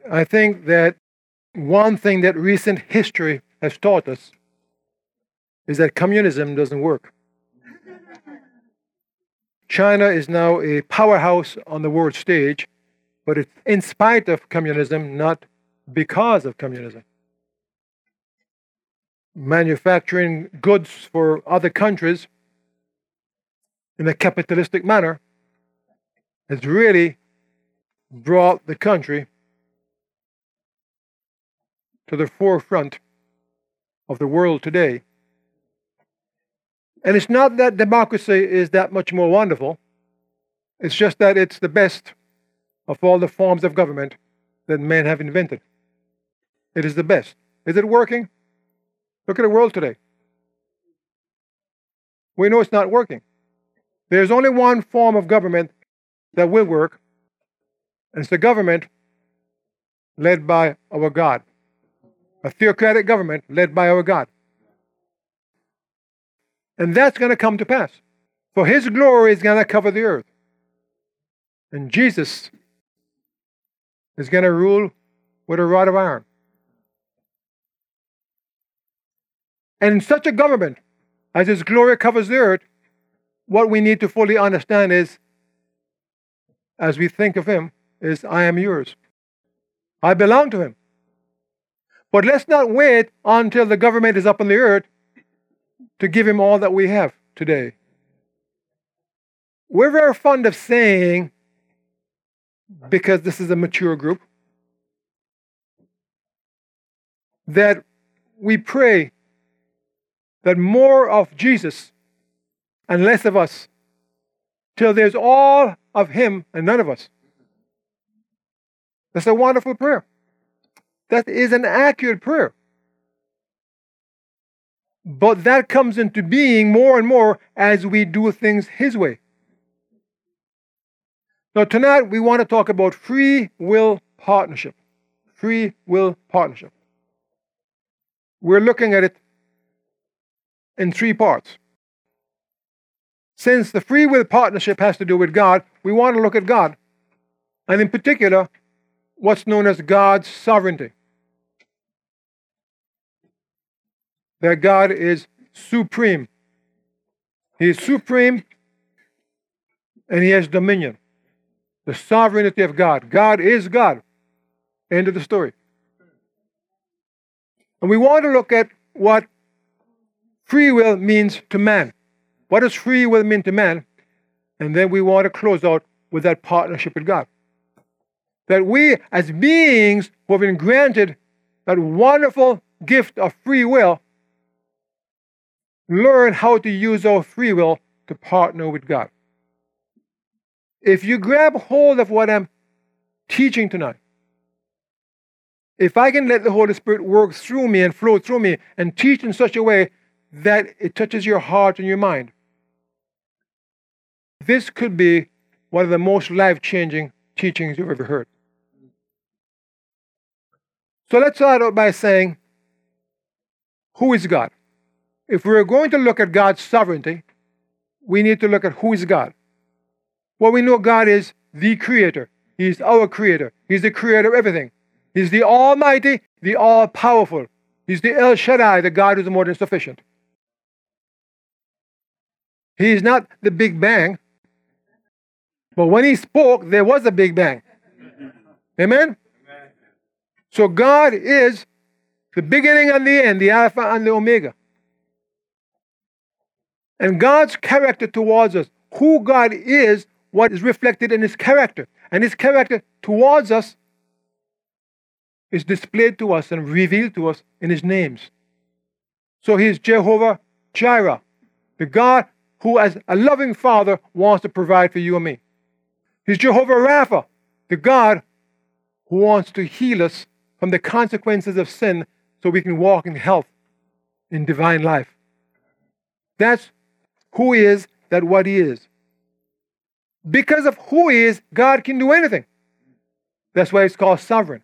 I think that one thing that recent history has taught us is that communism doesn't work. China is now a powerhouse on the world stage, but it's in spite of communism, not because of communism. Manufacturing goods for other countries in a capitalistic manner has really brought the country to the forefront of the world today. And it's not that democracy is that much more wonderful. It's just that it's the best of all the forms of government that men have invented. It is the best. Is it working? Look at the world today. We know it's not working. There's only one form of government that will work, and it's the government led by our God. A theocratic government led by our God. And that's going to come to pass. For His glory is going to cover the earth. And Jesus is going to rule with a rod of iron. And in such a government, as His glory covers the earth, what we need to fully understand is, as we think of Him, is I am yours. I belong to Him. But let's not wait until the government is up on the earth to give Him all that we have today. We're very fond of saying, because this is a mature group, that we pray that more of Jesus and less of us, till there's all of Him and none of us. That's a wonderful prayer. That is an accurate prayer. But that comes into being more and more as we do things His way. Now tonight we want to talk about free will partnership. Free will partnership. We're looking at it in three parts. Since the free will partnership has to do with God, we want to look at God. And in particular, what's known as God's sovereignty. That God is supreme. He is supreme and He has dominion. The sovereignty of God. God is God. End of the story. And we want to look at what free will means to man. What does free will mean to man? And then we want to close out with that partnership with God. That we, as beings who have been granted that wonderful gift of free will, learn how to use our free will to partner with God. If you grab hold of what I'm teaching tonight, if I can let the Holy Spirit work through me and flow through me and teach in such a way that it touches your heart and your mind, this could be one of the most life-changing teachings you've ever heard. So let's start out by saying, who is God? If we're going to look at God's sovereignty, we need to look at who is God. Well, we know God is the Creator. He's our Creator. He's the Creator of everything. He's the Almighty, the All-Powerful. He's the El Shaddai, the God who's more than sufficient. He's not the Big Bang, but when He spoke, there was a Big Bang. Amen? So God is the beginning and the end, the Alpha and the Omega. And God's character towards us, who God is, what is reflected in His character. And His character towards us is displayed to us and revealed to us in His names. So He is Jehovah Jireh, the God who as a loving Father wants to provide for you and me. He's Jehovah Rapha, the God who wants to heal us from the consequences of sin so we can walk in health, in divine life. That's who He is, that's what He is. Because of who He is, God can do anything. That's why it's called sovereign.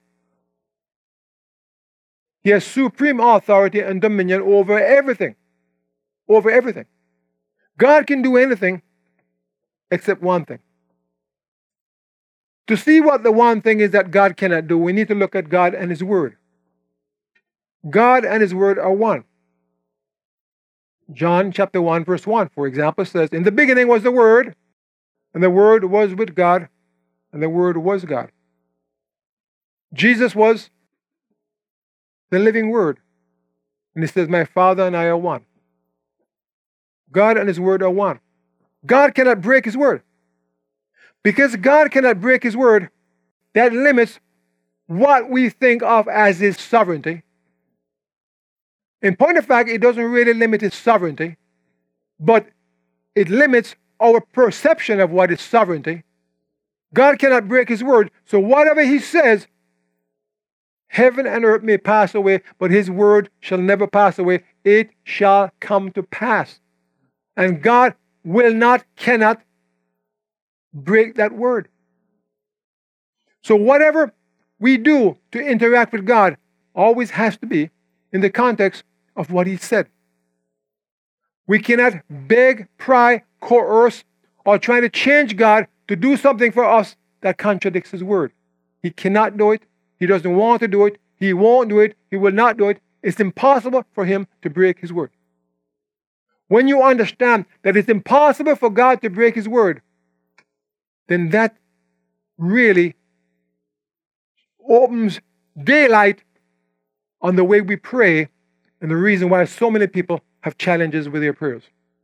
He has supreme authority and dominion over everything. Over everything. God can do anything except one thing. To see what the one thing is that God cannot do, we need to look at God and His Word. God and His Word are one. John chapter 1, verse 1, for example, says, in the beginning was the Word, and the Word was with God, and the Word was God. Jesus was the living Word. And He says, my Father and I are one. God and His Word are one. God cannot break His Word. Because God cannot break His Word, that limits what we think of as His sovereignty. In point of fact, it doesn't really limit His sovereignty, but it limits our perception of what is sovereignty. God cannot break His Word, so whatever He says, heaven and earth may pass away, but His Word shall never pass away. It shall come to pass. And God will not, cannot break that word. So whatever we do to interact with God always has to be in the context of what He said. We cannot beg, pry, coerce, or try to change God to do something for us that contradicts His word. He cannot do it. He doesn't want to do it. He won't do it. He will not do it. It's impossible for Him to break His word. When you understand that it's impossible for God to break His word, then that really opens daylight on the way we pray and the reason why so many people have challenges with their prayers.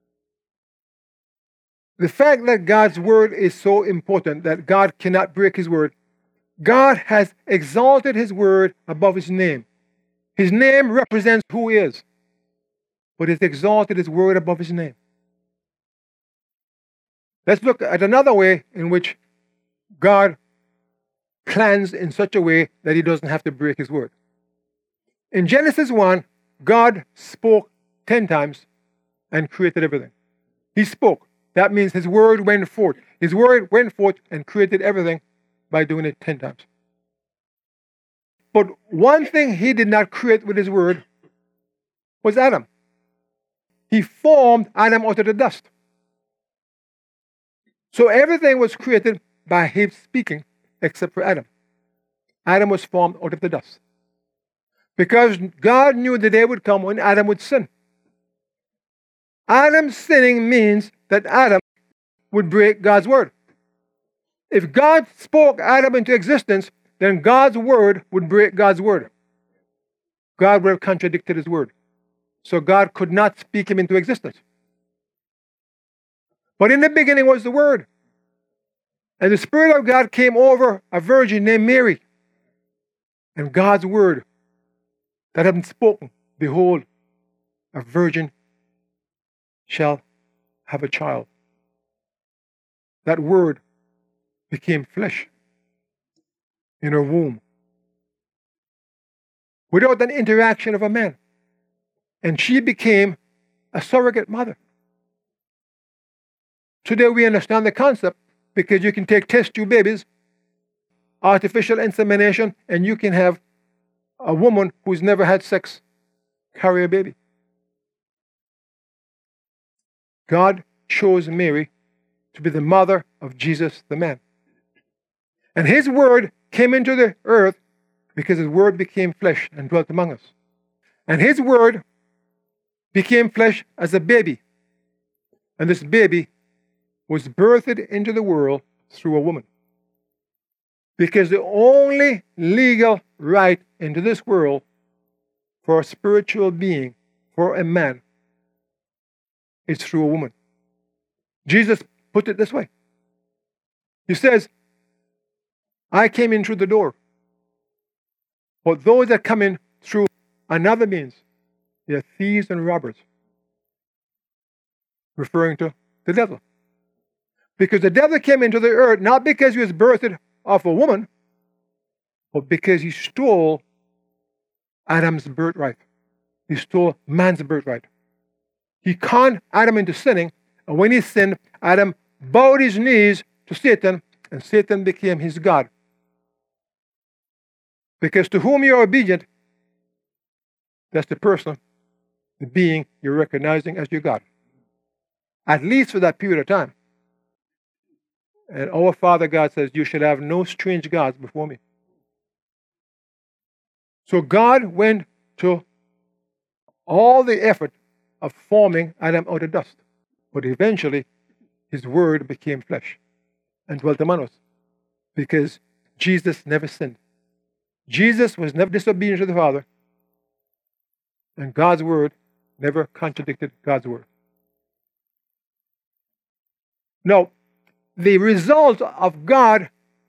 The fact that God's word is so important, that God cannot break His word, God has exalted His word above His name. His name represents who He is, but He's exalted His word above His name. Let's look at another way in which God plans in such a way that He doesn't have to break His word. In Genesis 1, God spoke 10 times and created everything. He spoke. That means His word went forth. His word went forth and created everything by doing it 10 times. But one thing He did not create with His word was Adam. He formed Adam out of the dust. So everything was created by Him speaking except for Adam. Adam was formed out of the dust. Because God knew the day would come when Adam would sin. Adam's sinning means that Adam would break God's word. If God spoke Adam into existence, then God's word would break God's word. God would have contradicted His word. So God could not speak him into existence. But in the beginning was the Word. And the Spirit of God came over a virgin named Mary. And God's word that had been spoken, behold, a virgin shall have a child. That word became flesh in her womb without an interaction of a man. And she became a surrogate mother. Today we understand the concept because you can take test tube babies, artificial insemination, and you can have a woman who's never had sex carry a baby. God chose Mary to be the mother of Jesus the man. And His word came into the earth because His word became flesh and dwelt among us. And His word became flesh as a baby. And this baby was birthed into the world through a woman. Because the only legal right into this world for a spiritual being, for a man, is through a woman. Jesus put it this way. He says, I came in through the door. But those that come in through another means, they are thieves and robbers. Referring to the devil. Because the devil came into the earth not because he was birthed of a woman, but because he stole Adam's birthright. He stole man's birthright. He conned Adam into sinning, and when he sinned, Adam bowed his knees to Satan, and Satan became his God. Because to whom you are obedient, that's the person, the being you're recognizing as your God. At least for that period of time. And our Father God says, you should have no strange gods before me. So God went to all the effort of forming Adam out of dust. But eventually, his word became flesh and dwelt among us. Because Jesus never sinned. Jesus was never disobedient to the Father. And God's word never contradicted God's word. Now, the result of God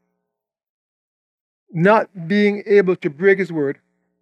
not being able to break his word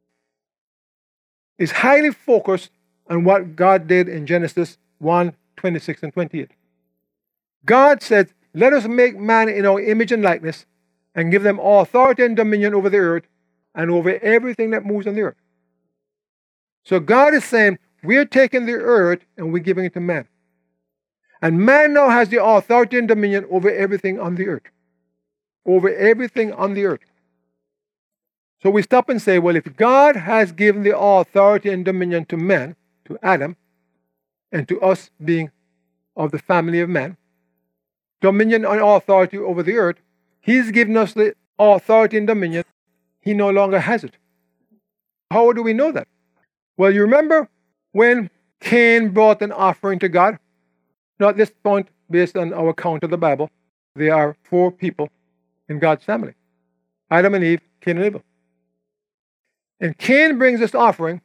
is highly focused on what God did in Genesis 1:26 and 28. God said, let us make man in our image and likeness and give them authority and dominion over the earth and over everything that moves on the earth. So God is saying, we're taking the earth and we're giving it to man. And man now has the authority and dominion over everything on the earth. Over everything on the earth. So we stop and say, well, if God has given the authority and dominion to man, to Adam, and to us being of the family of man, dominion and authority over the earth, he's given us the authority and dominion. He no longer has it. How do we know that? Well, you remember when Cain brought an offering to God? Now, at this point, based on our account of the Bible, there are 4 people in God's family. Adam and Eve, Cain and Abel. And Cain brings this offering,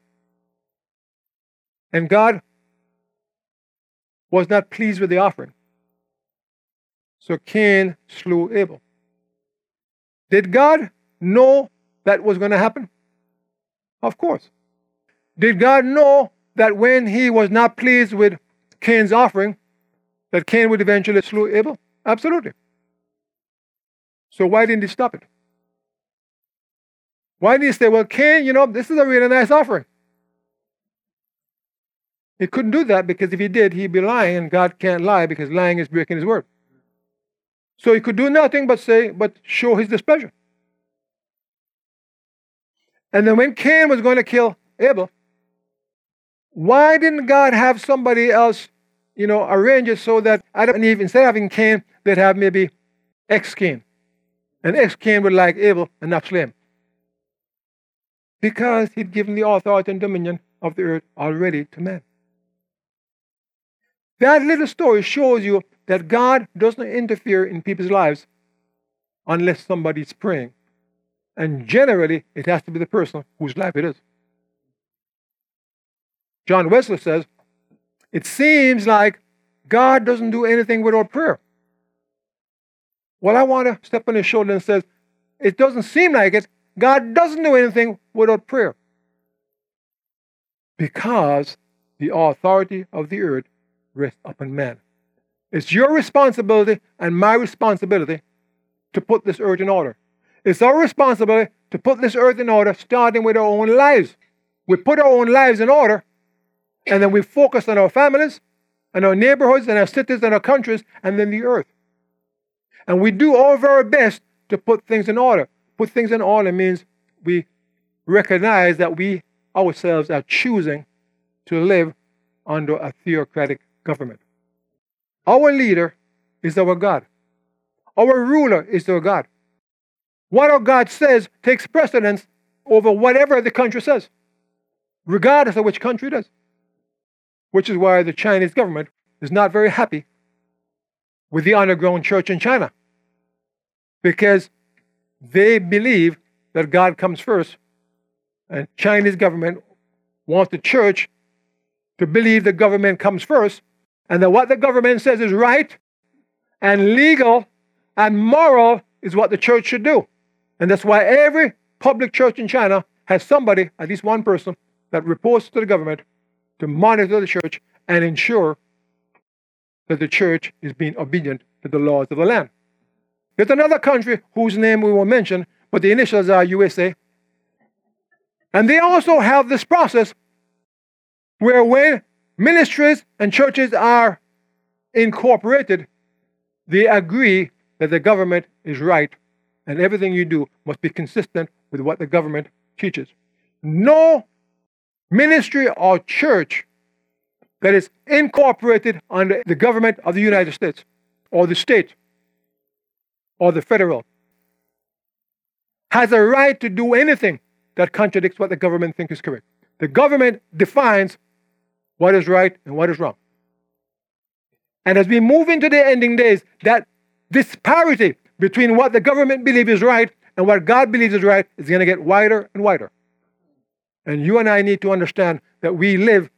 and God was not pleased with the offering. So Cain slew Abel. Did God know that was going to happen? Of course. Did God know that when he was not pleased with Cain's offering, that Cain would eventually slew Abel? Absolutely. So why didn't he stop it? Why did he say, well, Cain, this is a really nice offering? He couldn't do that because if he did, he'd be lying, and God can't lie because lying is breaking his word. So he could do nothing but show his displeasure. And then when Cain was going to kill Abel, why didn't God have somebody else, arrange it so that Adam and Eve, instead of having Cain, they'd have maybe ex-Cain. And ex-Cain would like Abel and not slay him. Because he'd given the authority and dominion of the earth already to man. That little story shows you that God doesn't interfere in people's lives unless somebody's praying. And generally, it has to be the person whose life it is. John Wesley says, it seems like God doesn't do anything without prayer. Well, I want to step on his shoulder and say, it doesn't seem like it. God doesn't do anything without prayer. Because the authority of the earth rests upon man. It's your responsibility and my responsibility to put this earth in order. It's our responsibility to put this earth in order, starting with our own lives. We put our own lives in order, and then we focus on our families, and our neighborhoods, and our cities, and our countries, and then the earth. And we do all of our best to put things in order. Put things in order means we recognize that we ourselves are choosing to live under a theocratic government. Our leader is our God. Our ruler is our God. What our God says takes precedence over whatever the country says, regardless of which country it is. Which is why the Chinese government is not very happy with the underground church in China. Because they believe that God comes first, and Chinese government wants the church to believe the government comes first, and that what the government says is right and legal and moral is what the church should do. And that's why every public church in China has somebody, at least one person, that reports to the government to monitor the church and ensure that the church is being obedient to the laws of the land. There's another country whose name we won't mention, but the initials are USA. And they also have this process where when ministries and churches are incorporated, they agree that the government is right and everything you do must be consistent with what the government teaches. No ministry or church that is incorporated under the government of the United States or the state or the federal, has a right to do anything that contradicts what the government thinks is correct. The government defines what is right and what is wrong. And as we move into the ending days, that disparity between what the government believes is right and what God believes is right is going to get wider and wider. And you and I need to understand that we live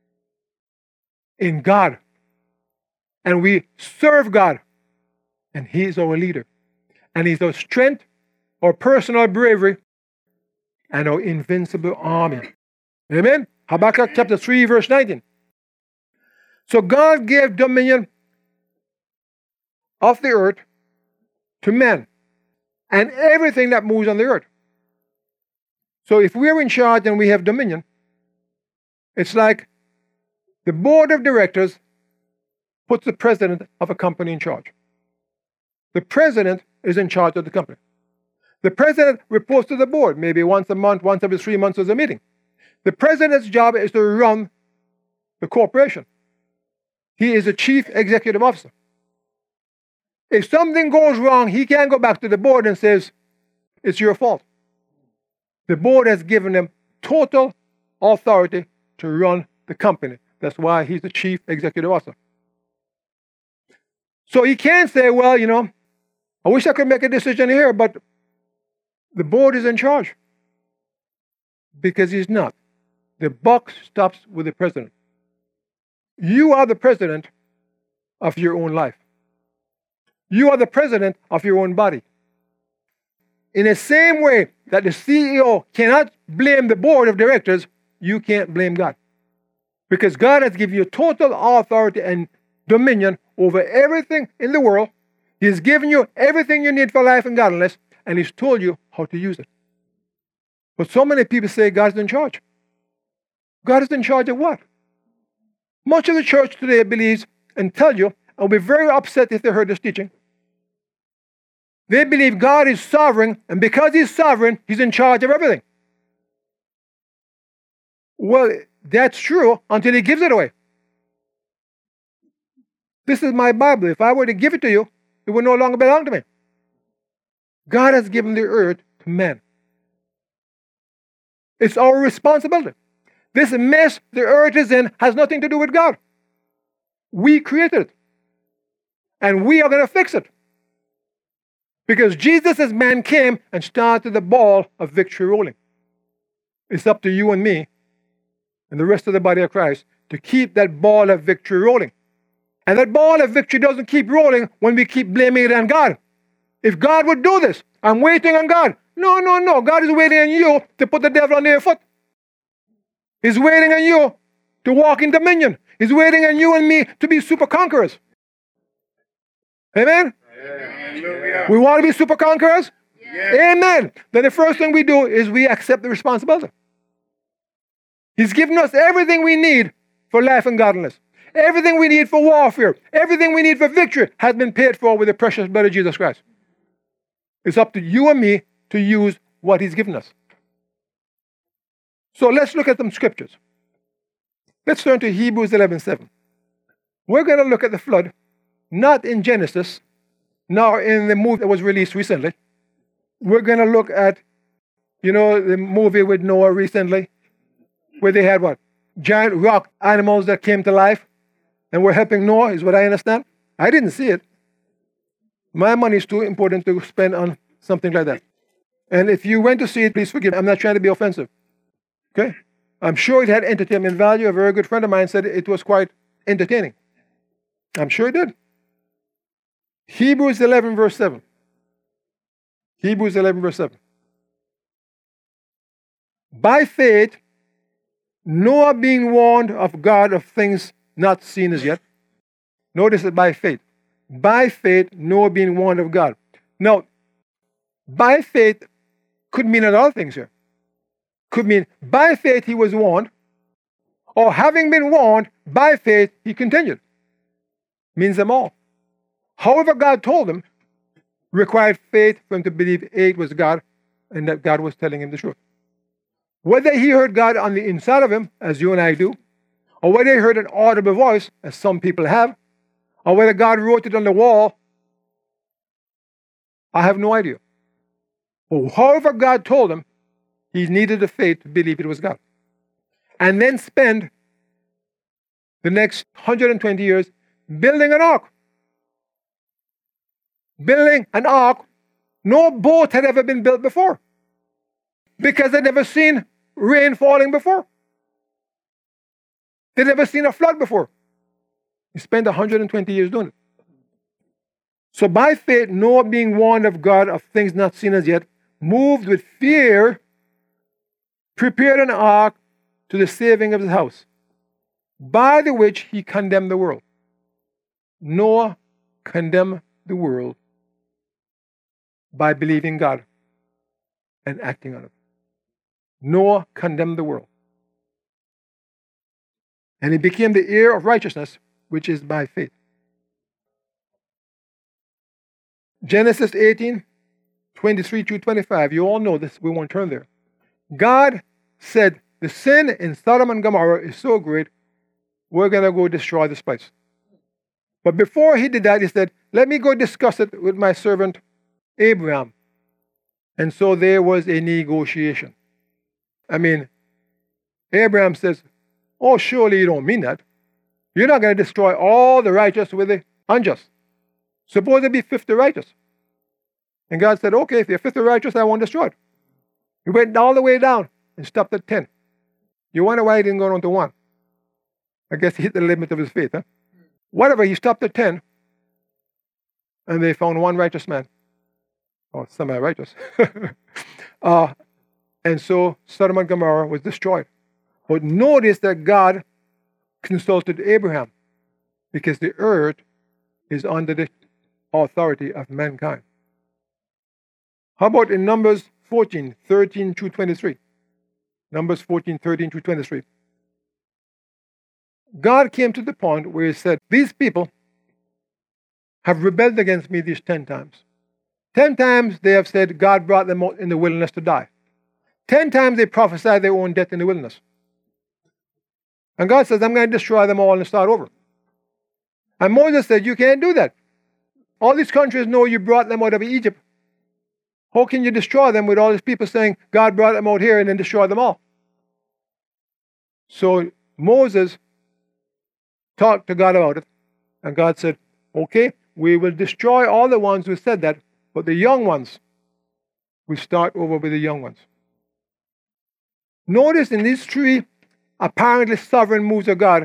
in God. And we serve God. And He is our leader. And He's our strength, our personal bravery, and our invincible army. Amen? Habakkuk chapter 3, verse 19. So God gave dominion of the earth to men and everything that moves on the earth. So if we're in charge and we have dominion, it's like the board of directors puts the president of a company in charge. The president is in charge of the company. The president reports to the board, maybe once a month, once every 3 months there's a meeting. The president's job is to run the corporation. He is the chief executive officer. If something goes wrong, he can't go back to the board and says, it's your fault. The board has given him total authority to run the company. That's why he's the chief executive officer. So he can't say, well, I wish I could make a decision here, but the board is in charge. Because he's not. The buck stops with the president. You are the president of your own life. You are the president of your own body. In the same way that the CEO cannot blame the board of directors, you can't blame God. Because God has given you total authority and dominion over everything in the world. He's given you everything you need for life and godliness, and He's told you how to use it. But so many people say God's in charge. God is in charge of what? Much of the church today believes and tell you, and will be very upset if they heard this teaching. They believe God is sovereign, and because He's sovereign, He's in charge of everything. Well, that's true until He gives it away. This is my Bible. If I were to give it to you, it would no longer belong to me. God has given the earth to men. It's our responsibility. This mess the earth is in has nothing to do with God. We created it. And we are going to fix it. Because Jesus as man came and started the ball of victory rolling. It's up to you and me and the rest of the body of Christ to keep that ball of victory rolling. And that ball of victory doesn't keep rolling when we keep blaming it on God. If God would do this, I'm waiting on God. No. God is waiting on you to put the devil under your foot. He's waiting on you to walk in dominion. He's waiting on you and me to be super conquerors. Amen? Yeah. We want to be super conquerors? Yeah. Amen. Then the first thing we do is we accept the responsibility. He's given us everything we need for life and godliness. Everything we need for warfare. Everything we need for victory has been paid for with the precious blood of Jesus Christ. It's up to you and me to use what He's given us. So let's look at some scriptures. Let's turn to Hebrews 11:7. We're going to look at the flood, not in Genesis, nor in the movie that was released recently. We're going to look at, the movie with Noah recently, where they had what? Giant rock animals that came to life and were helping Noah, is what I understand. I didn't see it. My money is too important to spend on something like that. And if you went to see it, please forgive me. I'm not trying to be offensive. Okay? I'm sure it had entertainment value. A very good friend of mine said it was quite entertaining. I'm sure it did. Hebrews 11, verse 7. Hebrews 11, verse 7. By faith, Noah being warned of God of things not seen as yet. Notice it, by faith. By faith, Noah being warned of God. Now, by faith could mean a lot of things here. Could mean by faith he was warned, or having been warned, by faith he continued. Means them all. However God told him, required faith for him to believe it was God and that God was telling him the truth. Whether he heard God on the inside of him, as you and I do, or whether he heard an audible voice, as some people have, or whether God wrote it on the wall, I have no idea. But however God told him, he needed the faith to believe it was God. And then spend the next 120 years building an ark. Building an ark. No boat had ever been built before, because they'd never seen rain falling before. They'd never seen a flood before. He spent 120 years doing it. So by faith, Noah, being warned of God of things not seen as yet, moved with fear, prepared an ark to the saving of his house, by the which he condemned the world. Noah condemned the world by believing God and acting on it. Noah condemned the world. And he became the heir of righteousness, which is by faith. Genesis 18, 23 to 25. You all know this. We won't turn there. God said, the sin in Sodom and Gomorrah is so great, we're going to go destroy this place. But before he did that, he said, let me go discuss it with my servant Abraham. And so there was a negotiation. Abraham says, oh, surely you don't mean that. You're not going to destroy all the righteous with the unjust. Suppose there be 50 righteous. And God said, okay, if you're 50 righteous, I won't destroy it. He went all the way down and stopped at 10. You wonder why he didn't go down to 1. I guess he hit the limit of his faith. Whatever, he stopped at 10. And they found one righteous man. Or semi-righteous. And so Sodom and Gomorrah was destroyed. But notice that God consulted Abraham, because the earth is under the authority of mankind. How about in Numbers 14, 13 to 23? Numbers 14, 13 to 23. God came to the point where he said, these people have rebelled against me these 10 times. 10 times they have said God brought them out in the wilderness to die. 10 times they prophesied their own death in the wilderness. And God says, I'm going to destroy them all and start over. And Moses said, you can't do that. All these countries know you brought them out of Egypt. How can you destroy them with all these people saying God brought them out here and then destroy them all? So Moses talked to God about it. And God said, okay, we will destroy all the ones who said that, but the young ones, we start over with the young ones. Notice in these 3 apparently sovereign moves of God,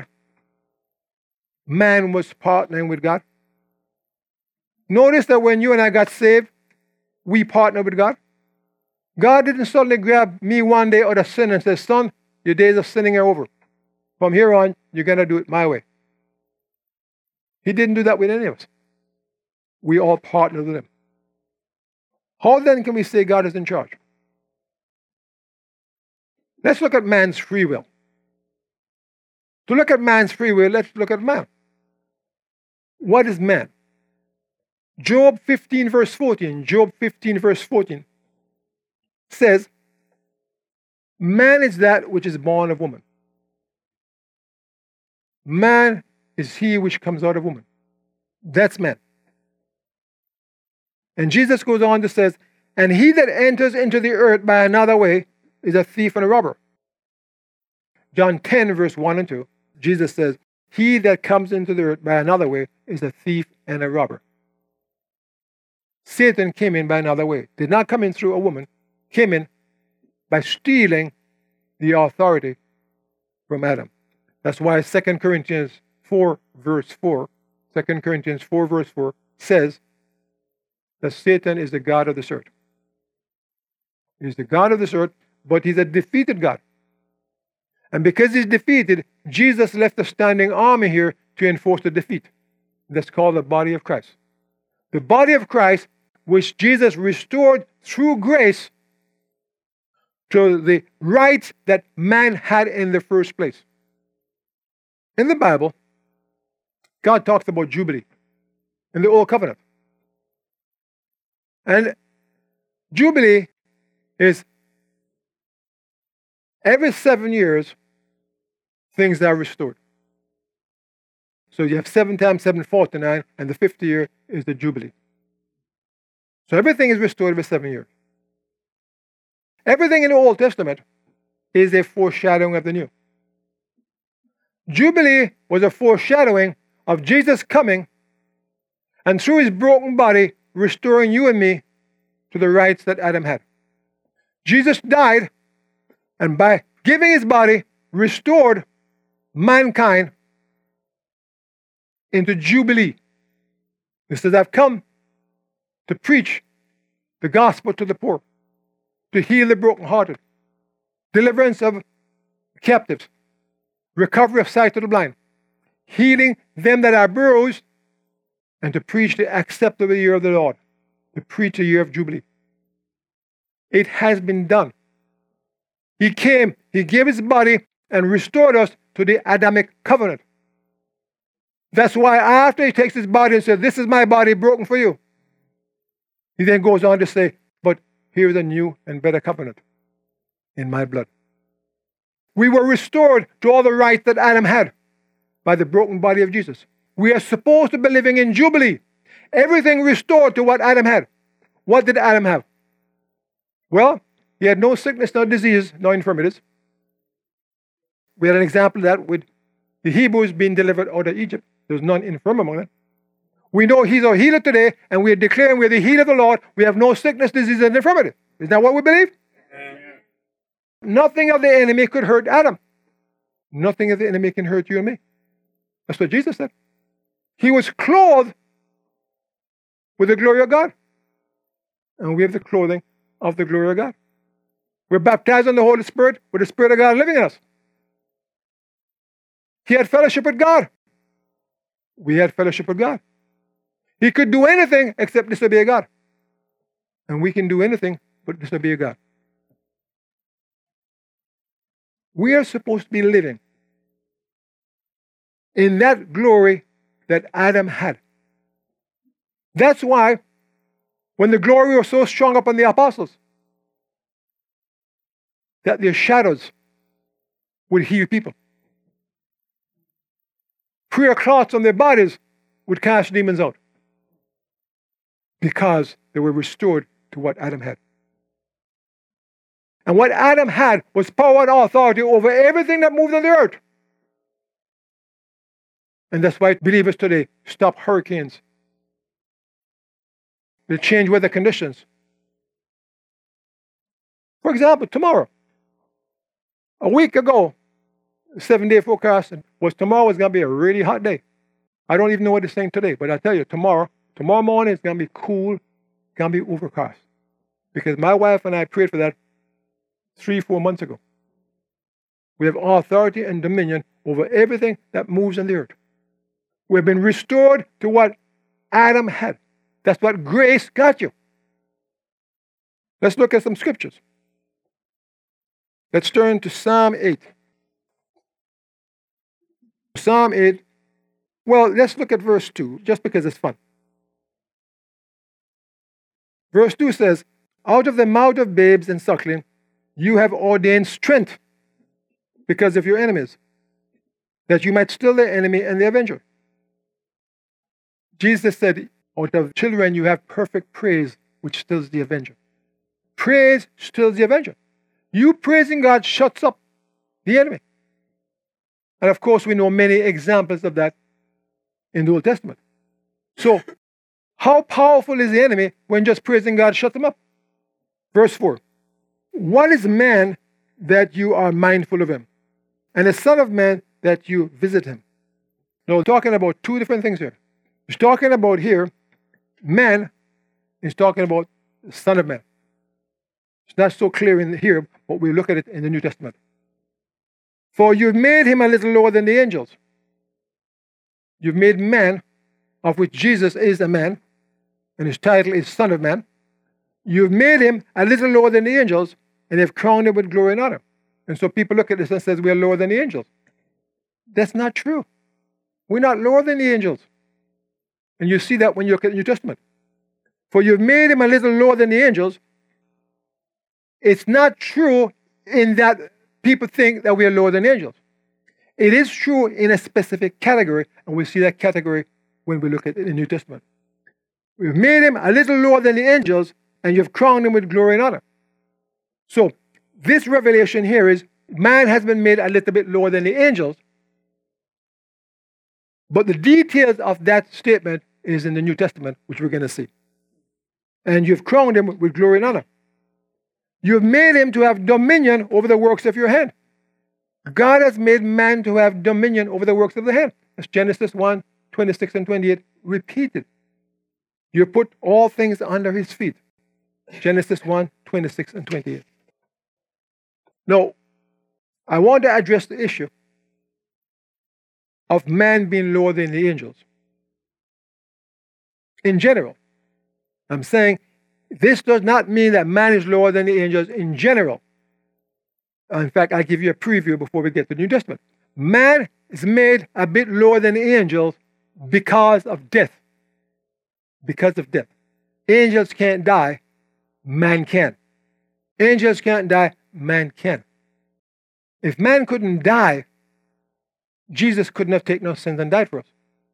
man was partnering with God. Notice that when you and I got saved, we partnered with God. God didn't suddenly grab me one day out of sin and say, son, your days of sinning are over. From here on, you're going to do it my way. He didn't do that with any of us. We all partnered with him. How then can we say God is in charge? Let's look at man's free will. To look at man's free will, let's look at man. What is man? Job 15 verse 14. Job 15 verse 14 says, man is that which is born of woman. Man is he which comes out of woman. That's man. And Jesus goes on to says, and he that enters into the earth by another way is a thief and a robber. John 10 verse 1 and 2, Jesus says, he that comes into the earth by another way is a thief and a robber. Satan came in by another way. Did not come in through a woman. Came in by stealing the authority from Adam. That's why 2 Corinthians 4 verse 4, 2 Corinthians 4 verse 4 says that Satan is the god of this earth. He's the god of this earth, but he's a defeated God. And because he's defeated, Jesus left a standing army here to enforce the defeat. That's called the body of Christ. The body of Christ, which Jesus restored through grace to the rights that man had in the first place. In the Bible, God talks about Jubilee in the Old Covenant. And Jubilee is every 7 years, things are restored. So you have 7 times 7, 49, and the 50th year is the Jubilee. So everything is restored every 7 years. Everything in the Old Testament is a foreshadowing of the new. Jubilee was a foreshadowing of Jesus coming and through his broken body restoring you and me to the rights that Adam had. Jesus died and by giving his body restored mankind into Jubilee. He says, I've come to preach the gospel to the poor, to heal the brokenhearted, deliverance of captives, recovery of sight to the blind, healing them that are bruised, and to preach the acceptable year of the Lord, to preach a year of Jubilee. It has been done. He came, he gave his body and restored us to the Adamic covenant. That's why after he takes his body and says, this is my body broken for you, he then goes on to say, but here is a new and better covenant in my blood. We were restored to all the rights that Adam had by the broken body of Jesus. We are supposed to be living in Jubilee. Everything restored to what Adam had. What did Adam have? Well, he had no sickness, no disease, no infirmities. We had an example of that with the Hebrews being delivered out of Egypt. There's none infirm among them. We know he's our healer today, and we are declaring we're the healer of the Lord. We have no sickness, disease, and infirmity. Is that what we believe? Amen. Nothing of the enemy could hurt Adam. Nothing of the enemy can hurt you and me. That's what Jesus said. He was clothed with the glory of God. And we have the clothing of the glory of God. We're baptized in the Holy Spirit with the Spirit of God living in us. He had fellowship with God. We had fellowship with God. He could do anything except disobey God. And we can do anything but disobey God. We are supposed to be living in that glory that Adam had. That's why when the glory was so strong upon the apostles, that their shadows would heal people. Prayer cloths on their bodies would cast demons out because they were restored to what Adam had. And what Adam had was power and authority over everything that moved on the earth. And that's why believers today stop hurricanes. They change weather conditions. For example, tomorrow. A week ago, 7-day forecast was tomorrow was going to be a really hot day. I don't even know what it's saying today, but I tell you, tomorrow morning it's going to be cool, it's going to be overcast. Because my wife and I prayed for that 3-4 months ago. We have authority and dominion over everything that moves on the earth. We've been restored to what Adam had. That's what grace got you. Let's look at some scriptures. Let's turn to Psalm 8. Psalm 8. Well, let's look at verse 2, just because it's fun. Verse 2 says, out of the mouth of babes and suckling, you have ordained strength because of your enemies, that you might still the enemy and the avenger. Jesus said, out of children you have perfect praise, which stills the avenger. Praise stills the avenger. You praising God shuts up the enemy. And of course, we know many examples of that in the Old Testament. So, how powerful is the enemy when just praising God shuts him up? Verse 4. What is man that you are mindful of him? And the Son of Man that you visit him? Now, we're talking about two different things here. He's talking about here, man is talking about the Son of Man. It's not so clear in here, but we look at it in the New Testament. For you've made him a little lower than the angels. You've made man, of which Jesus is a man, and his title is Son of Man. You've made him a little lower than the angels, and they've crowned him with glory and honor. And so people look at this and says we are lower than the angels. That's not true. We're not lower than the angels. And you see that when you look at the New Testament. For you've made him a little lower than the angels. It's not true in that people think that we are lower than angels. It is true in a specific category, and we see that category when we look at the New Testament. We've made him a little lower than the angels, and you've crowned him with glory and honor. So this revelation here is man has been made a little bit lower than the angels, but the details of that statement is in the New Testament, which we're going to see. And you've crowned him with glory and honor. You've made him to have dominion over the works of your hand. God has made man to have dominion over the works of the hand. That's Genesis 1, 26 and 28 repeated. You put all things under his feet. Genesis 1, 26 and 28. Now, I want to address the issue of man being lower than the angels. In general, I'm saying this does not mean that man is lower than the angels in general. In fact, I'll give you a preview before we get to the New Testament. Man is made a bit lower than the angels because of death. Because of death. Angels can't die, man can. Angels can't die, man can. If man couldn't die, Jesus couldn't have taken our sins and died for us.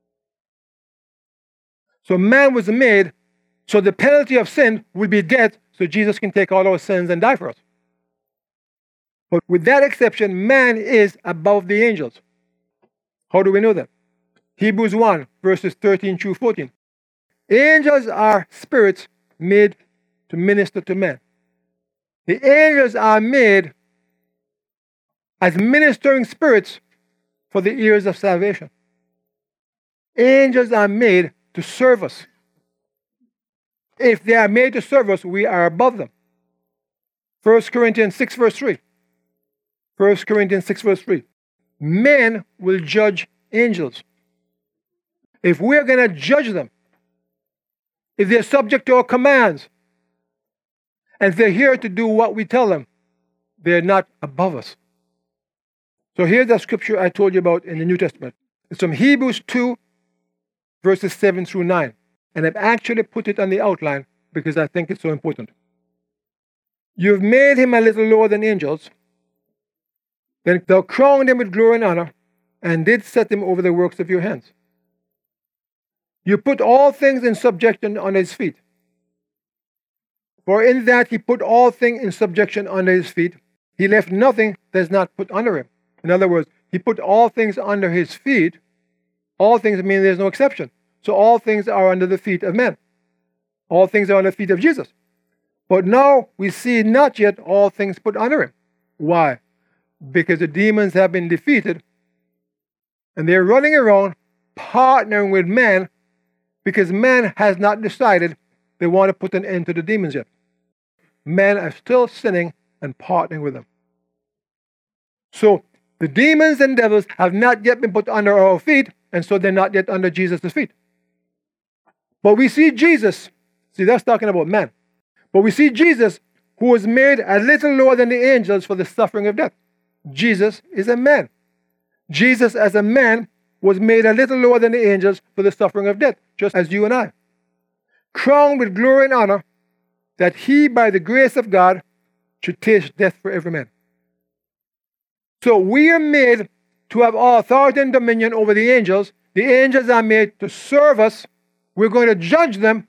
So man was made so the penalty of sin would be death, so Jesus can take all our sins and die for us. But with that exception, man is above the angels. How do we know that? Hebrews 1, verses 13 through 14. Angels are spirits made to minister to men. The angels are made as ministering spirits for the ears of salvation. Angels are made to serve us. If they are made to serve us, we are above them. 1 Corinthians 6, verse 3. 1 Corinthians 6, verse 3. Men will judge angels. If we're going to judge them, if they're subject to our commands, and if they're here to do what we tell them, they're not above us. So here's the scripture I told you about in the New Testament. It's from Hebrews 2, verses 7 through 9. And I've actually put it on the outline because I think it's so important. You've made him a little lower than angels. Then thou crowned him with glory and honor, and did set him over the works of your hands. You put all things in subjection under his feet. For in that he put all things in subjection under his feet, he left nothing that is not put under him. In other words, he put all things under his feet. All things mean there's no exception. So all things are under the feet of men. All things are under the feet of Jesus. But now we see not yet all things put under him. Why? Because the demons have been defeated, and they're running around partnering with man because man has not decided they want to put an end to the demons yet. Men are still sinning and partnering with them. So the demons and devils have not yet been put under our feet, and so they're not yet under Jesus' feet. But we see Jesus, see, that's talking about man. But we see Jesus, who was made a little lower than the angels for the suffering of death. Jesus is a man. Jesus, as a man, was made a little lower than the angels for the suffering of death, just as you and I. Crowned with glory and honor, that he, by the grace of God, should taste death for every man. So we are made to have authority and dominion over the angels. The angels are made to serve us. We're going to judge them.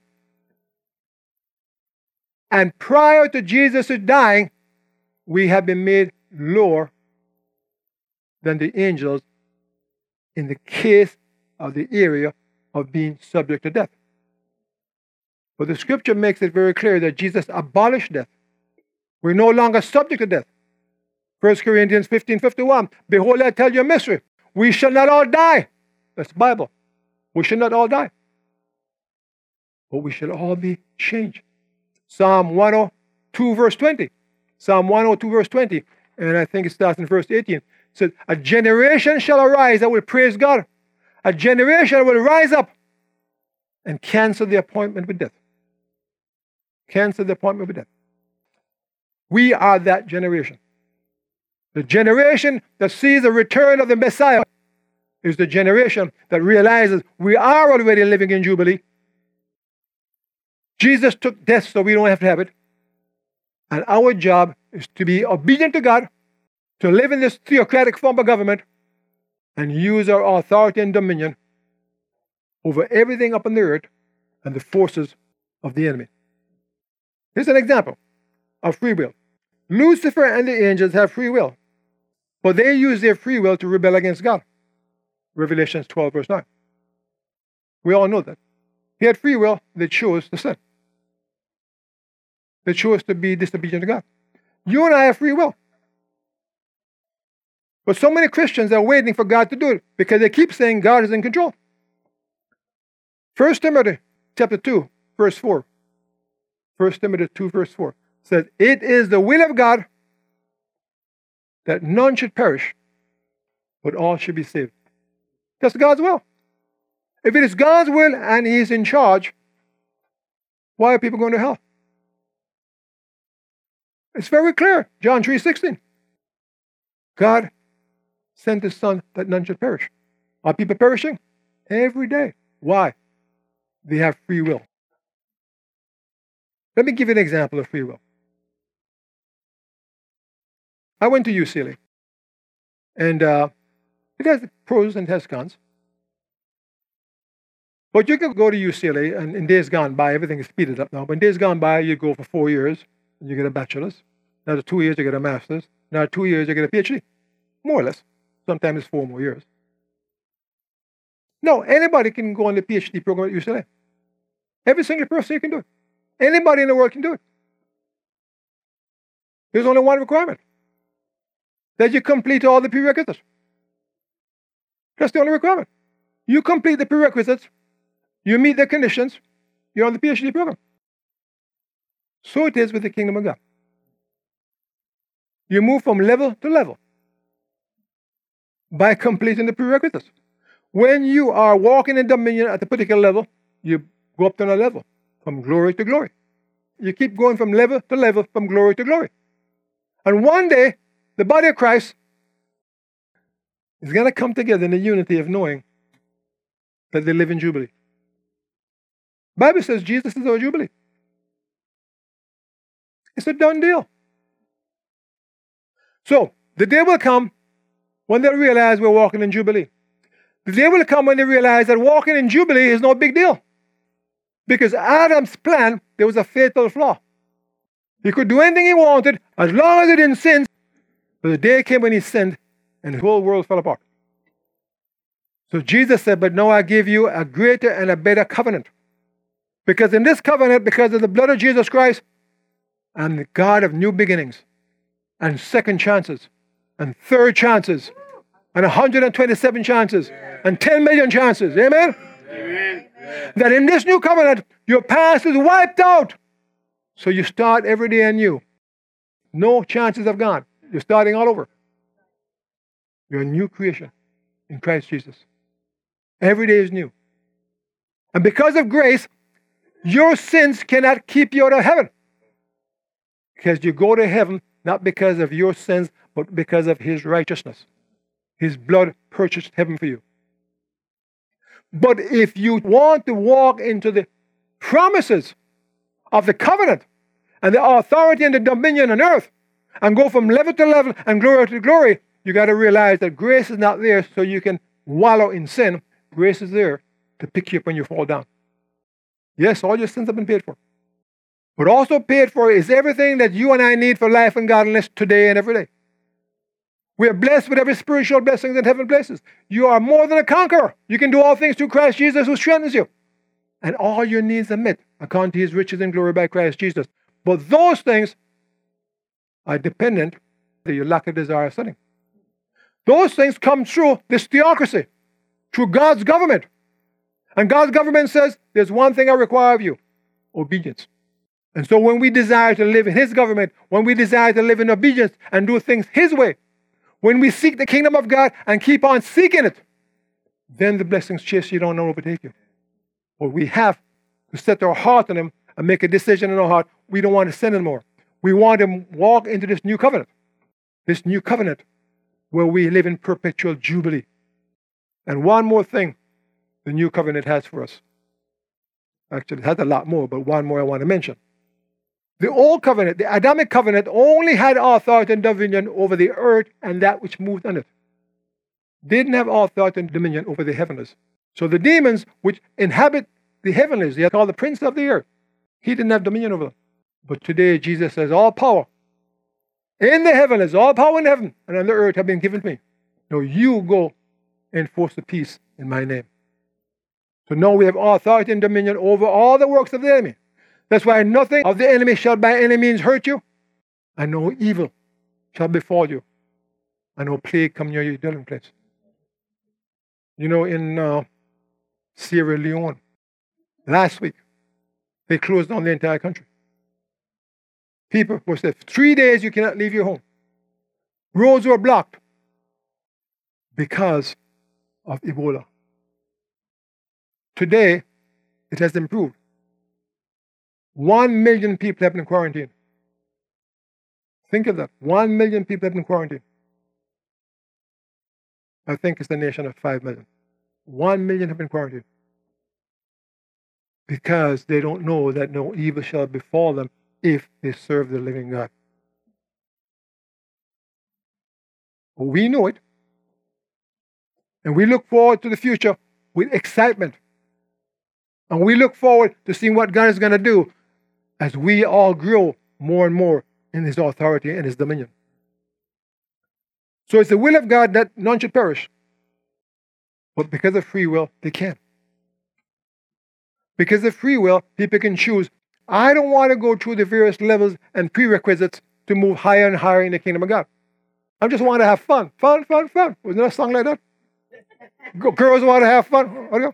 And prior to Jesus dying, we have been made lower than the angels in the case of the area of being subject to death. But the scripture makes it very clear that Jesus abolished death. We're no longer subject to death. 1 Corinthians 15:51. Behold, I tell you a mystery. We shall not all die. That's the Bible. We shall not all die. But we shall all be changed. Psalm 102, verse 20. Psalm 102, verse 20. And I think it starts in verse 18. It says, a generation shall arise that will praise God. A generation will rise up and cancel the appointment with death. Cancel the appointment with death. We are that generation. The generation that sees the return of the Messiah is the generation that realizes we are already living in Jubilee. Jesus took death so we don't have to have it. And our job is to be obedient to God, to live in this theocratic form of government, and use our authority and dominion over everything up on the earth and the forces of the enemy. Here's an example of free will. Lucifer and the angels have free will, but they use their free will to rebel against God. Revelation 12, verse 9. We all know that. He had free will, they chose to sin. They chose to be disobedient to God. You and I have free will. But so many Christians are waiting for God to do it because they keep saying God is in control. 1 Timothy chapter 2, verse 4. 1 Timothy 2, verse 4 says, "It is the will of God that none should perish, but all should be saved." That's God's will. If it is God's will and He's in charge, why are people going to hell? It's very clear. John 3:16. God sent His Son that none should perish. Are people perishing? Every day. Why? They have free will. Let me give you an example of free will. I went to UCLA, and it has pros and has cons. But you can go to UCLA, and in days gone by, everything is speeded up now, but in days gone by, you go for 4 years, and you get a bachelor's. Another 2 years, you get a master's. Another 2 years, you get a PhD. More or less. Sometimes it's 4 more years. No, anybody can go on the PhD program at UCLA. Every single person can do it. Anybody in the world can do it. There's only one requirement. That you complete all the prerequisites. That's the only requirement. You complete the prerequisites, you meet the conditions, you're on the PhD program. So it is with the kingdom of God. You move from level to level by completing the prerequisites. When you are walking in dominion at a particular level, you go up to another level, from glory to glory. You keep going from level to level, from glory to glory. And one day, the body of Christ is going to come together in the unity of knowing that they live in Jubilee. The Bible says Jesus is our Jubilee. It's a done deal. So, the day will come when they realize we're walking in Jubilee. The day will come when they realize that walking in Jubilee is no big deal. Because Adam's plan, there was a fatal flaw. He could do anything he wanted as long as he didn't sin. But the day came when he sinned and the whole world fell apart. So Jesus said, "But now I give you a greater and a better covenant. Because in this covenant, because of the blood of Jesus Christ, I'm the God of new beginnings and second chances and third chances and 127 chances and 10 million chances." Amen? Amen. That in this new covenant, your past is wiped out. So you start every day anew. No chances have gone. You're starting all over. You're a new creation in Christ Jesus. Every day is new. And because of grace, your sins cannot keep you out of heaven. Because you go to heaven not because of your sins, but because of His righteousness. His blood purchased heaven for you. But if you want to walk into the promises of the covenant and the authority and the dominion on earth and go from level to level and glory to glory, you got to realize that grace is not there so you can wallow in sin. Grace is there to pick you up when you fall down. Yes, all your sins have been paid for. But also paid for is everything that you and I need for life and godliness today and every day. We are blessed with every spiritual blessing in heaven places. You are more than a conqueror. You can do all things through Christ Jesus who strengthens you. And all your needs are met according to His riches and glory by Christ Jesus. But those things are dependent that you lack a desire of sinning. Those things come through this theocracy, through God's government. And God's government says, there's one thing I require of you: obedience. And so when we desire to live in His government, when we desire to live in obedience and do things His way, when we seek the kingdom of God and keep on seeking it, then the blessings chase you down and overtake you. But we have to set our heart on Him and make a decision in our heart. We don't want to sin anymore. We want to walk into this new covenant. This new covenant where we live in perpetual jubilee. And one more thing the new covenant has for us. Actually, it has a lot more, but one more I want to mention. The old covenant, the Adamic covenant, only had authority and dominion over the earth and that which moved on it. Didn't have authority and dominion over the heavens. So the demons which inhabit the heavenlies. They are called the prince of the air. He didn't have dominion over them. But today Jesus says, all power in the heavens, all power in heaven and on the earth have been given to me. Now you go enforce the peace in my name. So now we have authority and dominion over all the works of the enemy. That's why nothing of the enemy shall by any means hurt you, and no evil shall befall you, and no plague come near your dwelling place. You know, in Sierra Leone, last week, they closed down the entire country. People were said, 3 days you cannot leave your home. Roads were blocked because of Ebola. Today, it has improved. 1 million people have been quarantined. Think of that. 1 million people have been quarantined. I think it's a nation of 5 million. 1 million have been quarantined. Because they don't know that no evil shall befall them if they serve the living God. But we know it. And we look forward to the future with excitement. And we look forward to seeing what God is going to do as we all grow more and more in His authority and His dominion. So it's the will of God that none should perish. But because of free will, they can. Because of free will, people can choose, I don't want to go through the various levels and prerequisites to move higher and higher in the kingdom of God. I just want to have fun. Fun, fun, fun. Wasn't there a song like that? Girls want to have fun.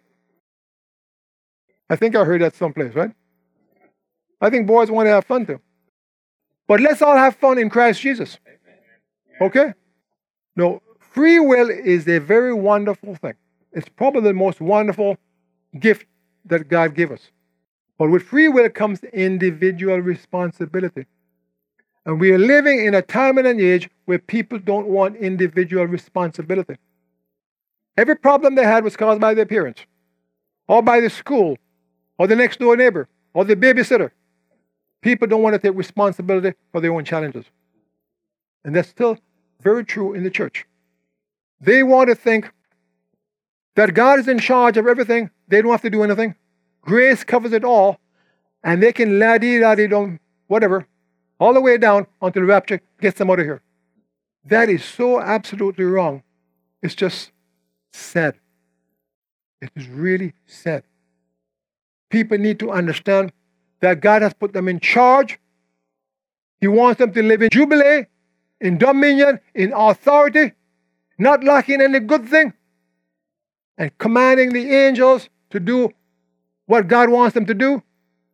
I think I heard that someplace, right? I think boys want to have fun too. But let's all have fun in Christ Jesus. Okay? No, free will is a very wonderful thing. It's probably the most wonderful gift that God gave us. But with free will comes individual responsibility. And we are living in a time and an age where people don't want individual responsibility. Every problem they had was caused by their parents, or by the school, or the next door neighbor, or the babysitter. People don't want to take responsibility for their own challenges. And that's still very true in the church. They want to think that God is in charge of everything. They don't have to do anything. Grace covers it all. And they can la-dee-da-dee-dum, whatever, all the way down until the rapture gets them out of here. That is so absolutely wrong. It's just sad. It is really sad. People need to understand that God has put them in charge. He wants them to live in jubilee, in dominion, in authority, not lacking any good thing, and commanding the angels to do what God wants them to do,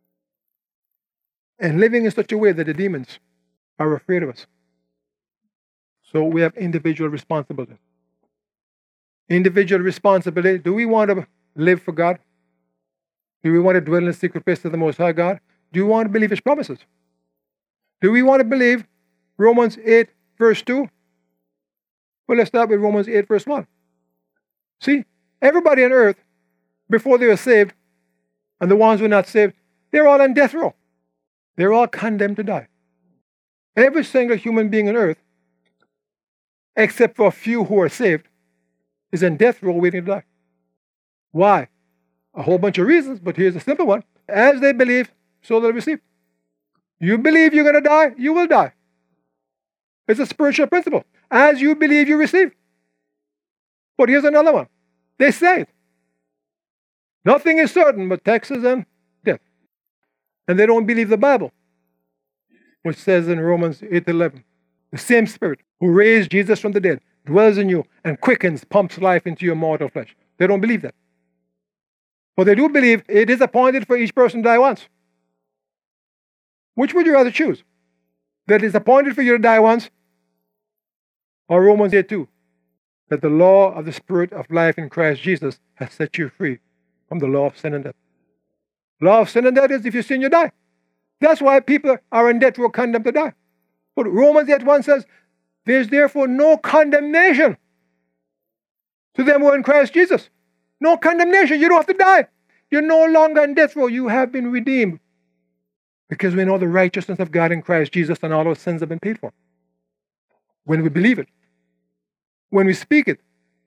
and living in such a way that the demons are afraid of us. So we have individual responsibility. Individual responsibility. Do we want to live for God? Do we want to dwell in the secret place of the Most High God? Do we want to believe His promises? Do we want to believe Romans 8, verse 2? Well, let's start with Romans 8, verse 1. See, everybody on earth, before they were saved, and the ones who were not saved, they're all on death row. They're all condemned to die. Every single human being on earth, except for a few who are saved, is in death row waiting to die. Why? A whole bunch of reasons, but here's a simple one. As they believe, so they'll receive. You believe you're going to die, you will die. It's a spiritual principle. As you believe, you receive. But here's another one. They say it. Nothing is certain but taxes and death. And they don't believe the Bible, which says in Romans 8:11, the same Spirit who raised Jesus from the dead dwells in you and quickens, pumps life into your mortal flesh. They don't believe that. But they do believe it is appointed for each person to die once. Which would you rather choose? That it's appointed for you to die once, or Romans 8:2, that the law of the Spirit of life in Christ Jesus has set you free from the law of sin and death. Law of sin and death is if you sin, you die. That's why people are in death row condemned to die. But Romans 8:1 says, there's therefore no condemnation to them who are in Christ Jesus. No condemnation. You don't have to die. You're no longer in death row. You have been redeemed. Because we know the righteousness of God in Christ Jesus and all our sins have been paid for. When we believe it, when we speak it,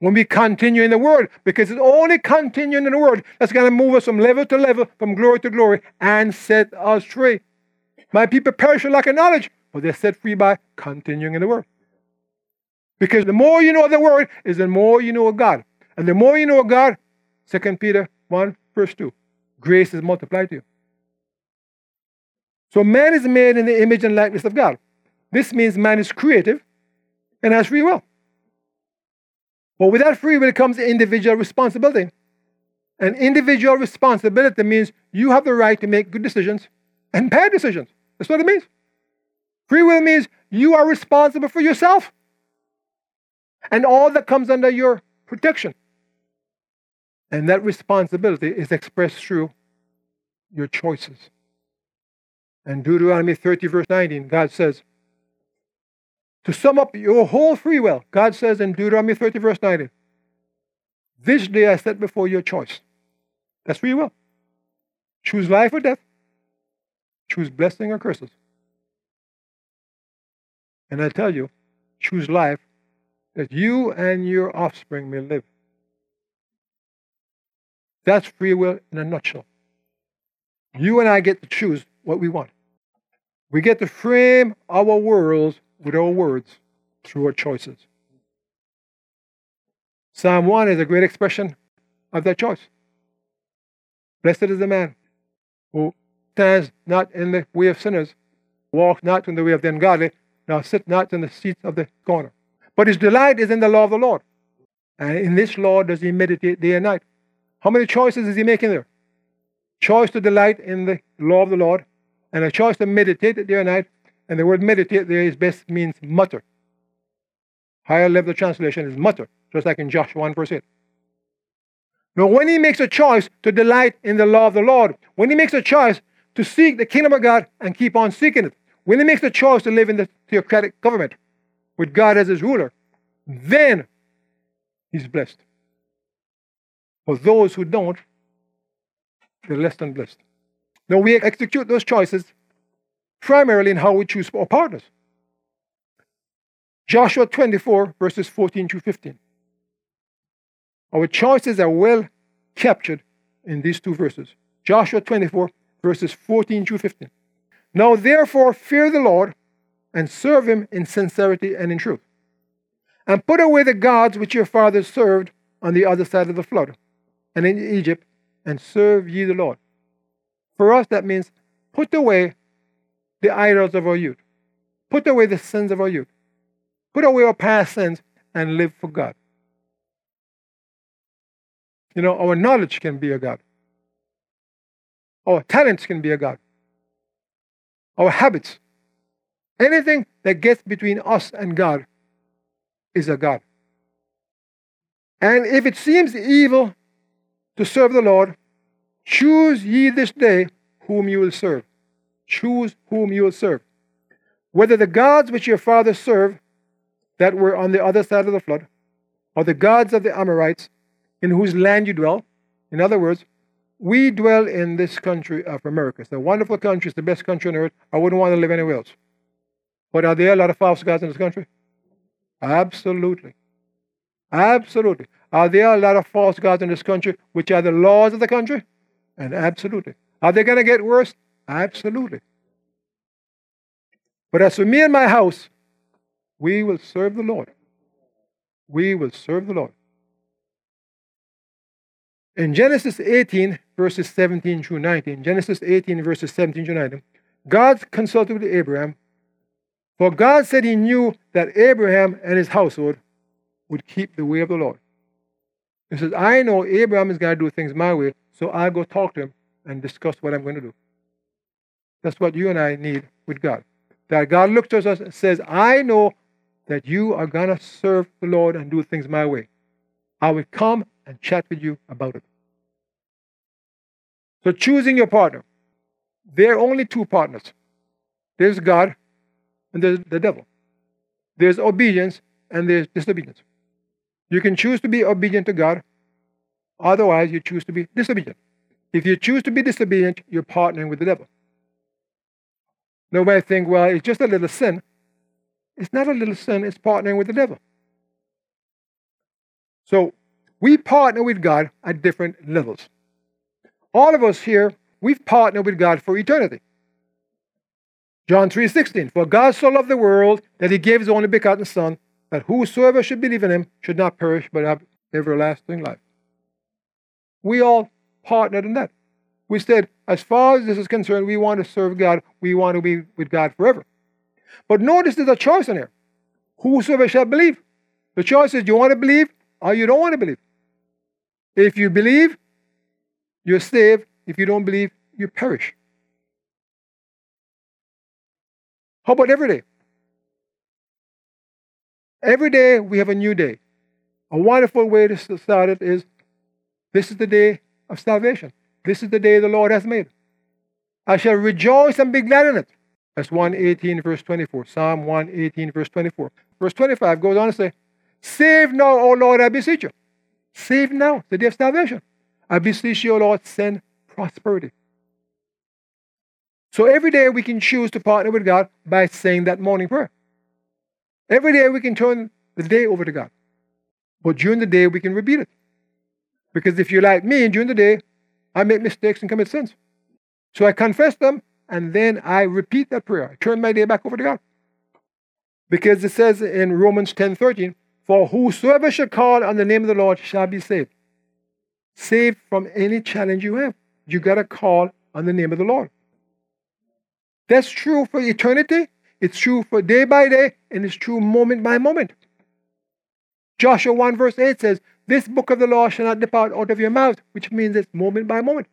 when we continue in the Word, because it's only continuing in the Word that's going to move us from level to level, from glory to glory, and set us free. My people perish for lack of knowledge, but they're set free by continuing in the Word. Because the more you know the Word is the more you know of God. And the more you know of God, 2 Peter 1 verse 2, grace is multiplied to you. So man is made in the image and likeness of God. This means man is creative and has free will. But with that free will comes individual responsibility. And individual responsibility means you have the right to make good decisions and bad decisions. That's what it means. Free will means you are responsible for yourself and all that comes under your protection. And that responsibility is expressed through your choices. And Deuteronomy 30 verse 19, God says, to sum up your whole free will, God says in Deuteronomy 30 verse 19, this day I set before you a choice. That's free will. Choose life or death. Choose blessing or curses. And I tell you, choose life that you and your offspring may live. That's free will in a nutshell. You and I get to choose what we want. We get to frame our worlds with our words through our choices. Psalm 1 is a great expression of that choice. Blessed is the man who stands not in the way of sinners, walks not in the way of the ungodly, nor sit not in the seat of the scorner. But his delight is in the law of the Lord. And in this law does he meditate day and night. How many choices is he making there? Choice to delight in the law of the Lord, and a choice to meditate day and night. And the word meditate there is best means mutter. Higher level translation is mutter, just like in Joshua 1 verse 8. Now, when he makes a choice to delight in the law of the Lord, when he makes a choice to seek the kingdom of God and keep on seeking it, when he makes the choice to live in the theocratic government with God as his ruler, then he's blessed. For those who don't, they're less than blessed. Now, we execute those choices primarily in how we choose our partners. Joshua 24, verses 14 through 15. Our choices are well captured in these two verses. Joshua 24, verses 14 through 15. Now, therefore, fear the Lord and serve him in sincerity and in truth. And put away the gods which your fathers served on the other side of the flood and in Egypt, and serve ye the Lord. For us, that means put away the idols of our youth. Put away the sins of our youth. Put away our past sins and live for God. You know, our knowledge can be a God. Our talents can be a God. Our habits. Anything that gets between us and God is a God. And if it seems evil to serve the Lord, choose ye this day whom you will serve. Choose whom you will serve. Whether the gods which your fathers served that were on the other side of the flood, or the gods of the Amorites in whose land you dwell. In other words, we dwell in this country of America. It's a wonderful country. It's the best country on earth. I wouldn't want to live anywhere else. But are there a lot of false gods in this country? Absolutely. Absolutely. Are there a lot of false gods in this country which are the laws of the country? And absolutely. Are they going to get worse? Absolutely. But as for me and my house, we will serve the Lord. We will serve the Lord. In Genesis 18, verses 17 through 19, Genesis 18, verses 17 through 19, God consulted with Abraham, for God said he knew that Abraham and his household would keep the way of the Lord. He says, I know Abraham is going to do things my way, so I'll go talk to him and discuss what I'm going to do. That's what you and I need with God. That God looks at us and says, I know that you are going to serve the Lord and do things my way. I will come and chat with you about it. So choosing your partner. There are only two partners. There's God and there's the devil. There's obedience and there's disobedience. You can choose to be obedient to God. Otherwise, you choose to be disobedient. If you choose to be disobedient, you're partnering with the devil. Nobody think, well, it's just a little sin. It's not a little sin. It's partnering with the devil. So we partner with God at different levels. All of us here, we've partnered with God for eternity. John 3:16, for God so loved the world that he gave his only begotten Son, that whosoever should believe in him should not perish but have everlasting life. We all partnered in that. We said, as far as this is concerned, we want to serve God. We want to be with God forever. But notice there's a choice in here. Whosoever shall believe. The choice is, you want to believe or you don't want to believe. If you believe, you're saved. If you don't believe, you perish. How about every day? Every day we have a new day. A wonderful way to start it is, this is the day of salvation. This is the day the Lord has made. I shall rejoice and be glad in it. That's 118 verse 24. Psalm 118 verse 24. Verse 25 goes on to say, save now, O Lord, I beseech you. Save now, the day of salvation. I beseech you, O Lord, send prosperity. So every day we can choose to partner with God by saying that morning prayer. Every day we can turn the day over to God. But during the day we can repeat it. Because if you're like me, during the day, I make mistakes and commit sins. So I confess them, and then I repeat that prayer. I turn my day back over to God. Because it says in Romans 10:13, for whosoever shall call on the name of the Lord shall be saved. Saved from any challenge you have. You got to call on the name of the Lord. That's true for eternity. It's true for day by day, and it's true moment by moment. Joshua 1 verse 8 says, this book of the law shall not depart out of your mouth, which means it's moment by moment.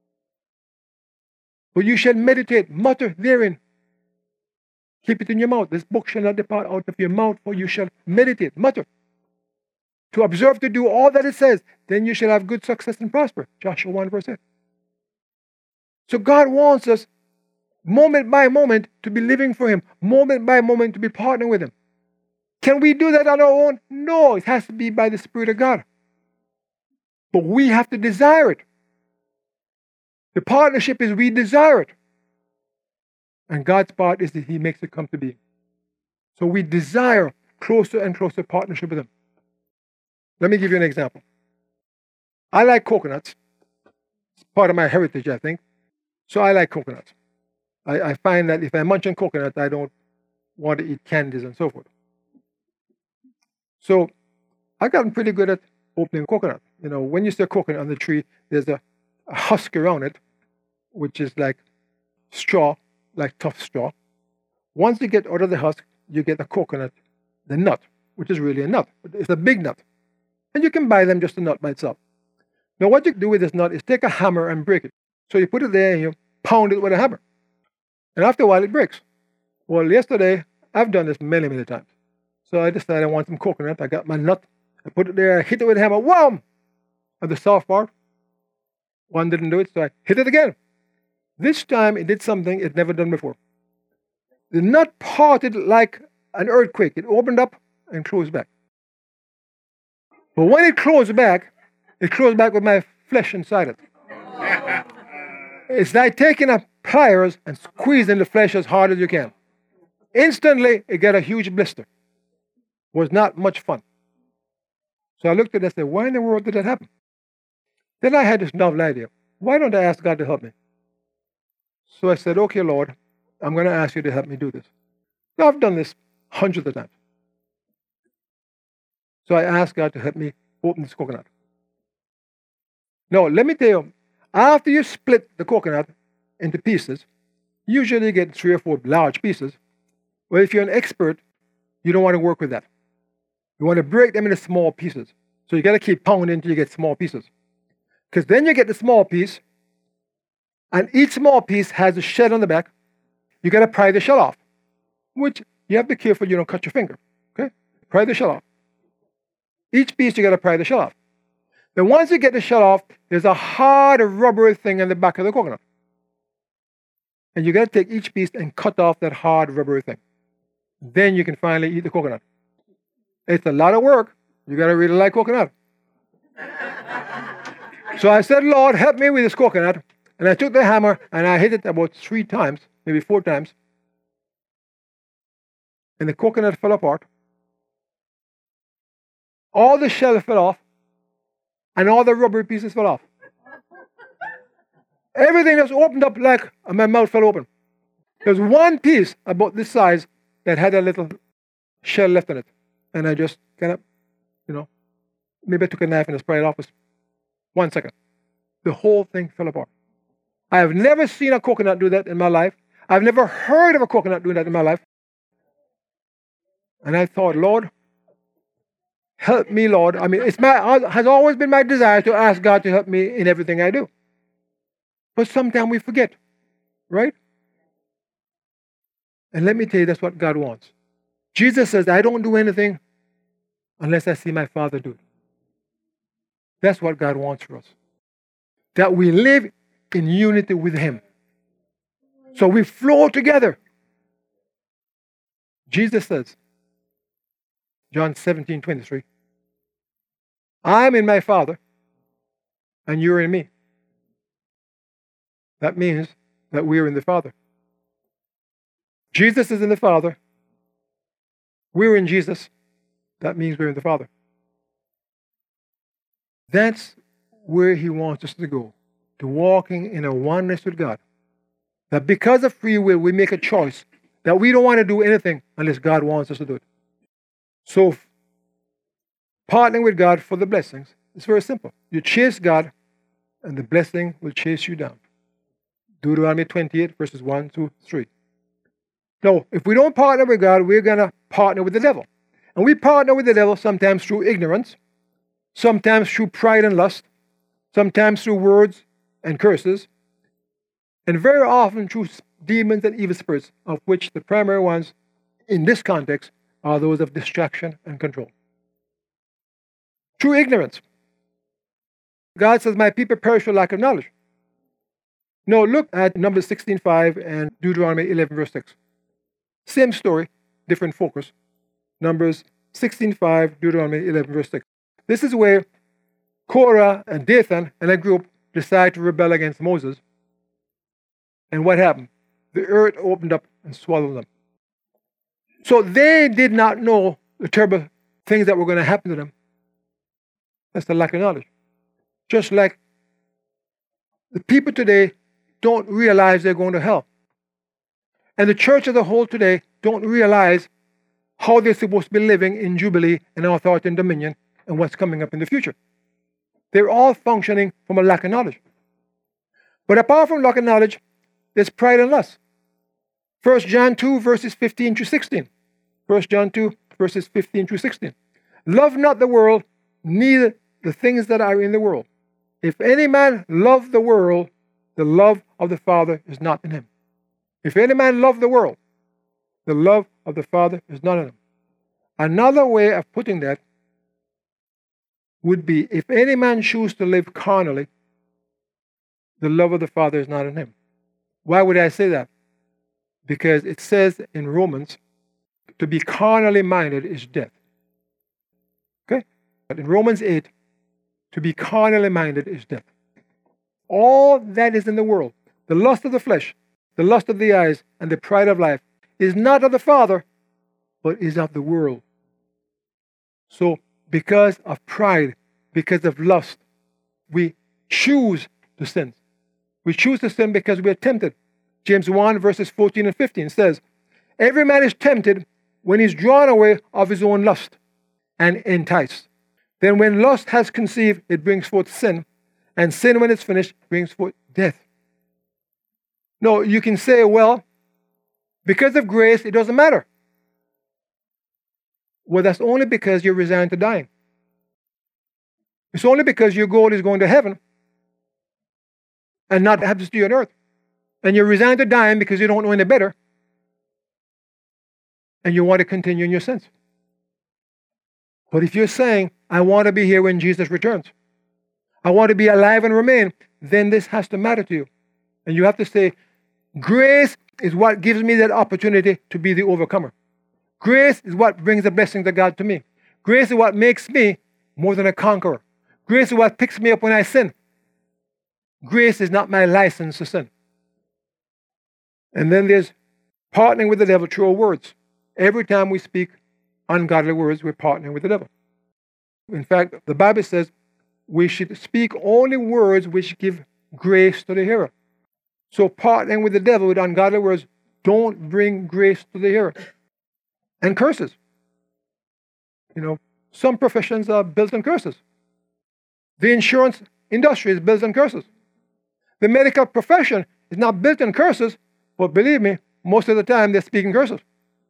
But you shall meditate, mutter therein. Keep it in your mouth. This book shall not depart out of your mouth, for you shall meditate, mutter. To observe to do all that it says, then you shall have good success and prosper. Joshua 1 verse 8. So God wants us moment by moment to be living for him, moment by moment to be partnering with him. Can we do that on our own? No, it has to be by the Spirit of God. But we have to desire it. The partnership is we desire it. And God's part is that he makes it come to be. So we desire closer and closer partnership with him. Let me give you an example. I like coconuts. It's part of my heritage, I think. So I like coconuts. I find that if I munch on coconut, I don't want to eat candies and so forth. So I've gotten pretty good at opening coconut. You know, when you see a coconut on the tree, there's a husk around it, which is like straw, like tough straw. Once you get out of the husk, you get the coconut, the nut, which is really a nut. It's a big nut. And you can buy them just a nut by itself. Now what you do with this nut is take a hammer and break it. So you put it there and you pound it with a hammer. And after a while it breaks. Well, yesterday, I've done this many, many times. So I decided I want some coconut. I got my nut. I put it there. I hit it with a hammer. Wham! At the soft part. One didn't do it, so I hit it again. This time it did something it never done before. The nut parted like an earthquake. It opened up and closed back. But when it closed back with my flesh inside it. It's like taking a pliers and squeezing the flesh as hard as you can. Instantly, it got a huge blister. Was not much fun. So I looked at it and said, why in the world did that happen? Then I had this novel idea. Why don't I ask God to help me? So I said, okay, Lord, I'm going to ask you to help me do this. Now, I've done this hundreds of times. So I asked God to help me open this coconut. Now, let me tell you, after you split the coconut into pieces, usually you get 3 or 4 large pieces. Well, if you're an expert, you don't want to work with that. You want to break them into small pieces. So you got to keep pounding until you get small pieces. Because then you get the small piece, and each small piece has a shell on the back. You got to pry the shell off, which you have to be careful you don't cut your finger. Okay? Pry the shell off. Each piece you got to pry the shell off. Then once you get the shell off, there's a hard rubbery thing in the back of the coconut. And you got to take each piece and cut off that hard rubbery thing. Then you can finally eat the coconut. It's a lot of work. You got to really like coconut. So I said, Lord, help me with this coconut. And I took the hammer and I hit it about 3 times, maybe 4 times. And the coconut fell apart. All the shell fell off and all the rubbery pieces fell off. Everything just opened up like my mouth fell open. There's one piece about this size that had a little shell left in it. And I just kind of, maybe I took a knife and just pried it off. 1 second. The whole thing fell apart. I have never seen a coconut do that in my life. I've never heard of a coconut doing that in my life. And I thought, Lord, help me, Lord. I mean, has always been my desire to ask God to help me in everything I do. But sometimes we forget, right? And let me tell you, that's what God wants. Jesus says, I don't do anything unless I see my Father do it. That's what God wants for us. That we live in unity with Him. So we flow together. Jesus says, John 17:23, I'm in my Father, and you're in me. That means that we're in the Father. Jesus is in the Father. We're in Jesus. That means we're in the Father. That's where He wants us to go, to walking in a oneness with God. That because of free will, we make a choice that we don't want to do anything unless God wants us to do it. So, partnering with God for the blessings is very simple. You chase God, and the blessing will chase you down. Deuteronomy 28, verses 1 to 3. Now, if we don't partner with God, we're going to partner with the devil. And we partner with the devil sometimes through ignorance, sometimes through pride and lust, sometimes through words and curses, and very often through demons and evil spirits, of which the primary ones in this context are those of distraction and control. Through ignorance. God says, my people perish for lack of knowledge. Now look at Numbers 16:5 and Deuteronomy 11, verse 6. Same story, different focus. Numbers 16:5, Deuteronomy 11, verse 6. This is where Korah and Dathan and a group decide to rebel against Moses. And what happened? The earth opened up and swallowed them. So they did not know the terrible things that were going to happen to them. That's the lack of knowledge. Just like the people today don't realize they're going to hell. And the church as a whole today don't realize how they're supposed to be living in Jubilee and authority and dominion and what's coming up in the future. They're all functioning from a lack of knowledge. But apart from lack of knowledge, there's pride and lust. 1 John 2, verses 15 to 16. 1 John 2, verses 15 to 16. Love not the world, neither the things that are in the world. If any man love the world, the love of the Father is not in him. If any man love the world, the love of the Father is not in him. Another way of putting that would be, if any man choose to live carnally, the love of the Father is not in him. Why would I say that? Because it says in Romans, to be carnally minded is death. Okay? But in Romans 8, to be carnally minded is death. All that is in the world, the lust of the flesh, the lust of the eyes, and the pride of life, is not of the Father, but is of the world. So, because of pride, because of lust, we choose to sin. We choose to sin because we are tempted. James 1, verses 14 and 15 says, every man is tempted when he's drawn away of his own lust and enticed. Then when lust has conceived, it brings forth sin. And sin, when it's finished, brings forth death. No, you can say, well, because of grace, it doesn't matter. Well, that's only because you're resigned to dying. It's only because your goal is going to heaven and not have to stay on earth. And you're resigned to dying because you don't know any better. And you want to continue in your sins. But if you're saying, I want to be here when Jesus returns, I want to be alive and remain, then this has to matter to you. And you have to say, grace is what gives me that opportunity to be the overcomer. Grace is what brings the blessings of God to me. Grace is what makes me more than a conqueror. Grace is what picks me up when I sin. Grace is not my license to sin. And then there's partnering with the devil through our words. Every time we speak ungodly words, we're partnering with the devil. In fact, the Bible says we should speak only words which give grace to the hearer. So partnering with the devil with ungodly words don't bring grace to the hearer. And curses. Some professions are built on curses. The insurance industry is built on curses. The medical profession is not built on curses, but believe me, most of the time they're speaking curses.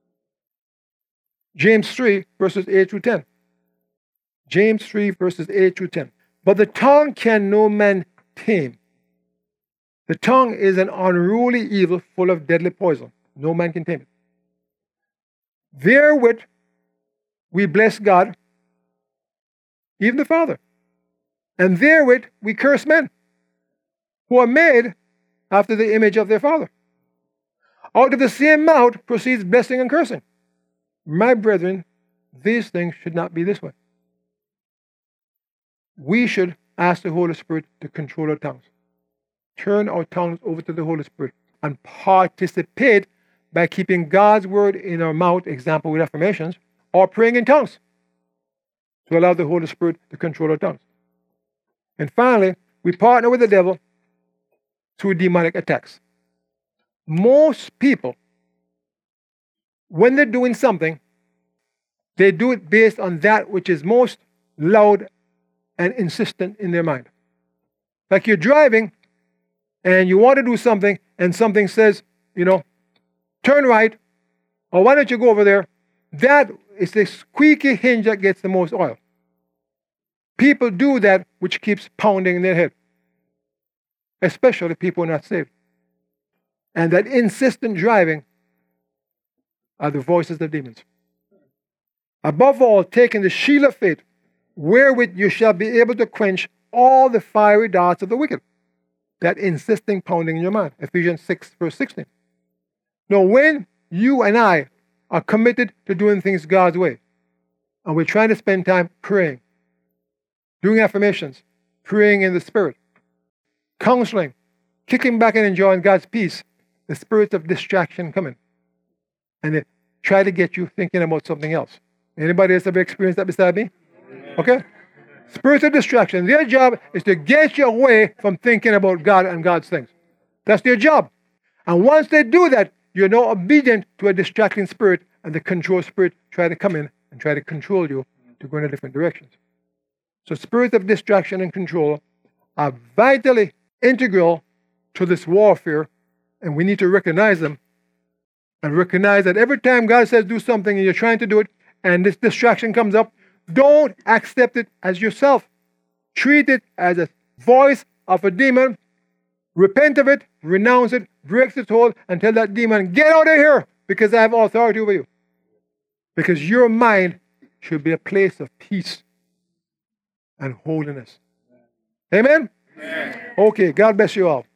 James 3, verses 8 through 10. James 3, verses 8 through 10. But the tongue can no man tame. The tongue is an unruly evil full of deadly poison. No man can tame it. Therewith we bless God, even the Father. And therewith we curse men, who are made after the image of their Father. Out of the same mouth proceeds blessing and cursing. My brethren, these things should not be this way. We should ask the Holy Spirit to control our tongues. Turn our tongues over to the Holy Spirit and participate by keeping God's word in our mouth, example with affirmations, or praying in tongues to allow the Holy Spirit to control our tongues. And finally, we partner with the devil through demonic attacks. Most people, when they're doing something, they do it based on that which is most loud and insistent in their mind. Like you're driving and you want to do something and something says, turn right, or why don't you go over there? That is the squeaky hinge that gets the most oil. People do that which keeps pounding in their head, especially people who are not saved. And that insistent driving are the voices of demons. Above all, taking the shield of faith, wherewith you shall be able to quench all the fiery darts of the wicked. That insisting pounding in your mind. Ephesians 6, verse 16. Now, when you and I are committed to doing things God's way, and we're trying to spend time praying, doing affirmations, praying in the Spirit, counseling, kicking back and enjoying God's peace, the spirits of distraction come in. And they try to get you thinking about something else. Anybody else ever experienced that beside me? Okay? Spirits of distraction, their job is to get you away from thinking about God and God's things. That's their job. And once they do that, you're now obedient to a distracting spirit, and the control spirit try to come in and try to control you to go in a different directions. So spirits of distraction and control are vitally integral to this warfare, and we need to recognize them and recognize that every time God says do something and you're trying to do it and this distraction comes up, don't accept it as yourself. Treat it as a voice of a demon. Repent of it, renounce it, break its hold, and tell that demon, get out of here, because I have authority over you. Because your mind should be a place of peace and holiness. Amen? Amen. Okay, God bless you all.